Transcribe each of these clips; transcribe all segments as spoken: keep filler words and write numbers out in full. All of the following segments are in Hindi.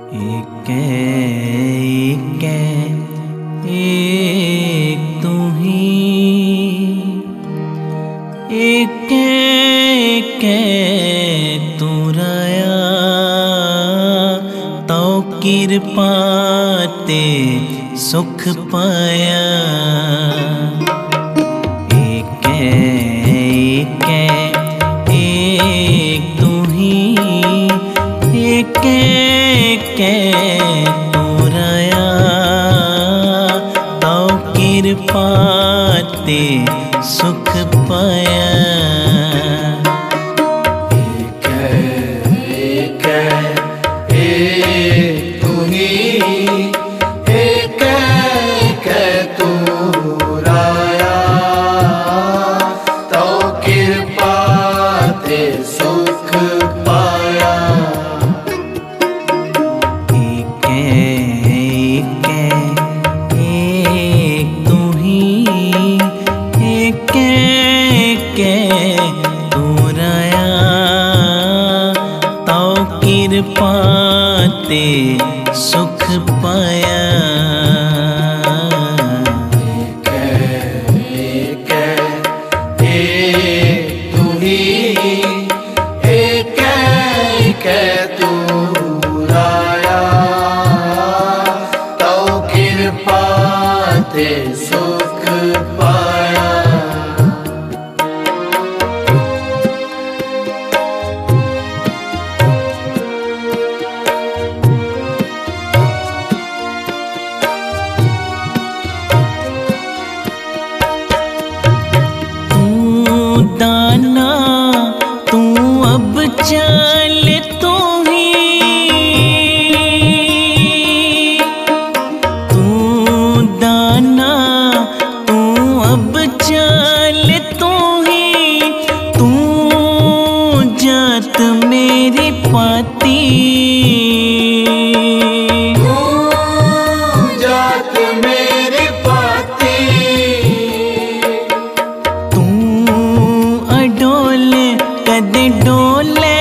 एक एक एक तू ही, एक एक तू राया, तो कृपा ते सुख पाया। एक एक एक तू ही, एक एक तू राया, तो कृपा ते सुख पाया। एक एक एक तू ही, एक एक तू राया, तो कृपा ते सुख पाया। एक एक एक तू ही, एक एक तू राया, तो कृपा ते सुख पाया। एक एक एक तू ही, एक एक तू राया, तो कृपा ते सुख पाया। दाना तू अब चल तू ही, तू दाना तू अब चल तू ही, तू जात मेरी पाती, तू जात मेरी पाती, कद डोले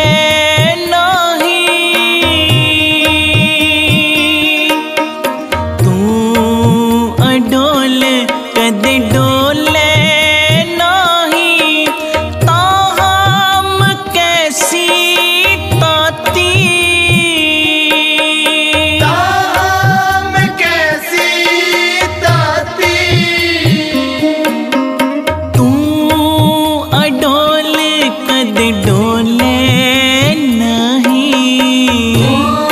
नाही, तू अडोल कद डोले नाही, ताहम कैसी ताती, ताहम कैसी ताती, तू अडोल कद डोले नहीं,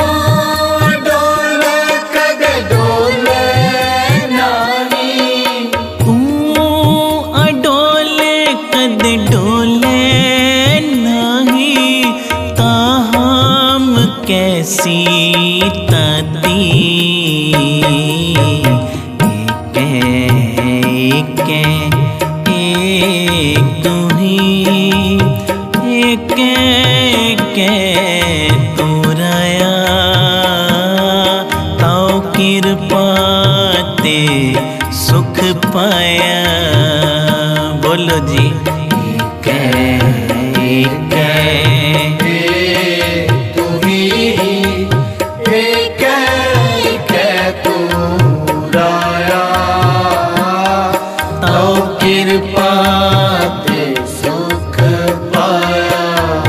डोले कद डोले नहीं, तू अडोल कद डोले नहीं, ताहम कैसी ताती। एक एक एक तू ही, एक एक तू राया, तो कृपा ते सुख पाया। बोलो जी। एक एक तू ही, एक एक तू राया, तो कृपा ते सुख पाया।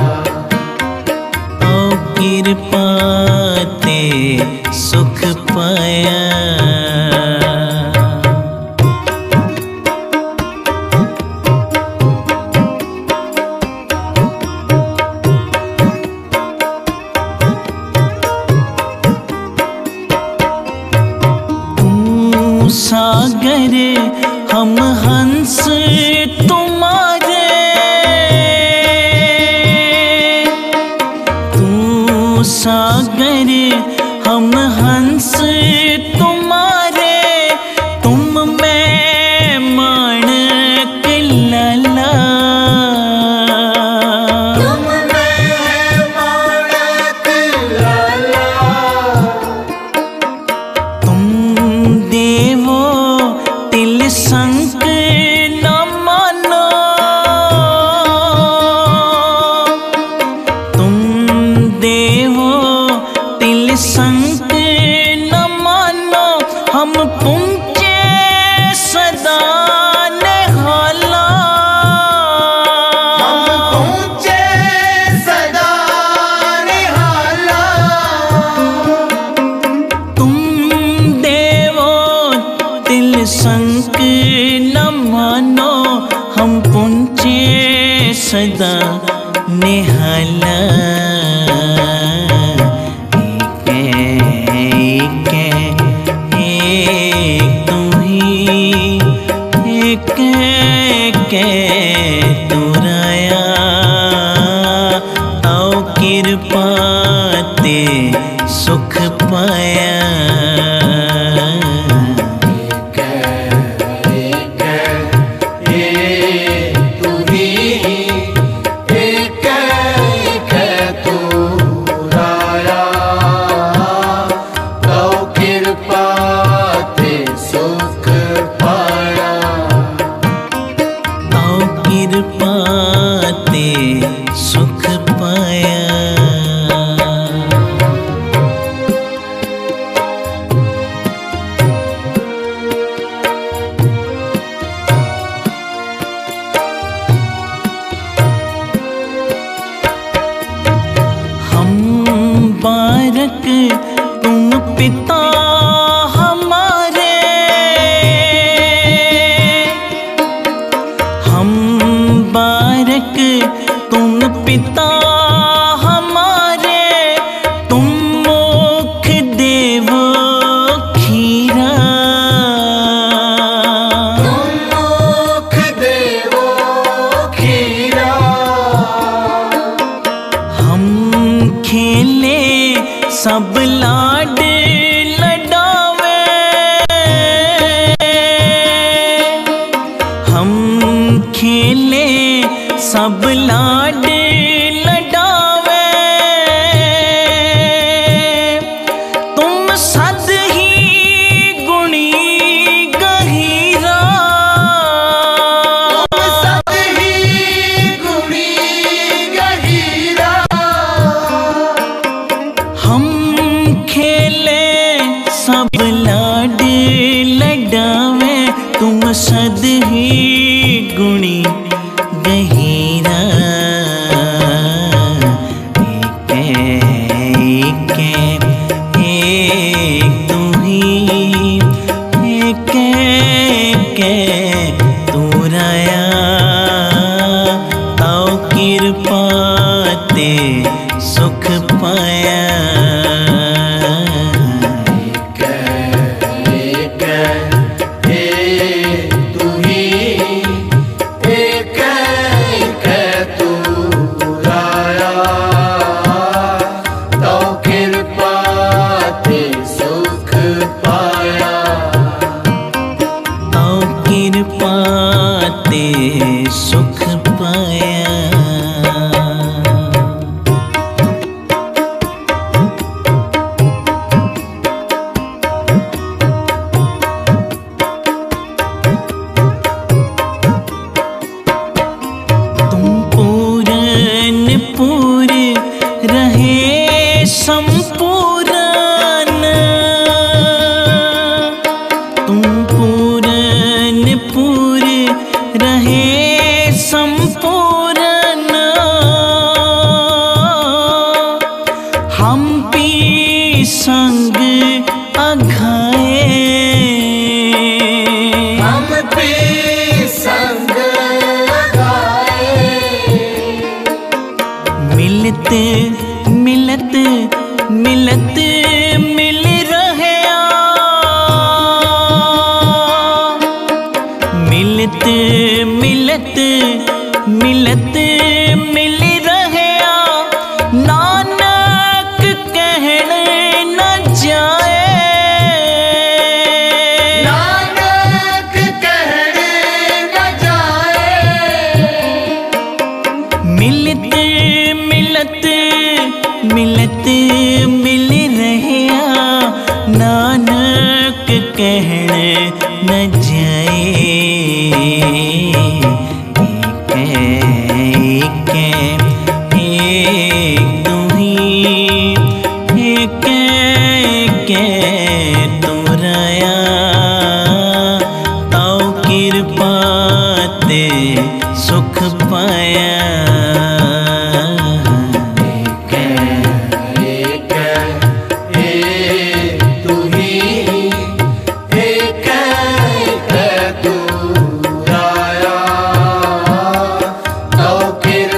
तो कृपा ते सुख पाया। तू सागर हम हंस तुम्हारे, तू सागर हम हंस तुम्हारे, तुम में माणक लाला, तुम में माणक लाला, तुम देवो तिल संक न मानो, तुम देवो तिल संक सदा निहाला एक एक एक तू ही एक एक तू राया आओ कृपा ते सुख पाया सुख पाया। हम बारक तुम पिता हमारे, हम बारक तुम पिता हमारे, तुम मुख देवो खीरा, तुम मुख देवो खीरा। हम खेले सब लाड लडावे, हम खेले सब लाड लडावे, तुम सद ही गुणी गहीरा, तुम सद ही गुणी गहीरा। हम खेले सब लाड लडावे, तुम सद ही गुणी गहीरा। एक एक एक तू ही एक एक तू राया आओ कृपा ते सुख पाया। सुख पाया। तुम पूरन पूर रहे संपूर्ण, तुम पूरन पूर रहे संपूर्ण, हम पी संग अघाए, हम पी संग अघाए। मिलत मिलत मिलत मिल रहे, मिलत मिलत मिलत मिल रहे, नानक कहने न जाए, नानक कहने न जाए। मिलत मिलत मिलत मिल रहे, नानक कहने न जाए। एक एक एक तू ही एक एक तू राया आओ कृपा ते सुख पाया। तो फिर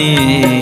ते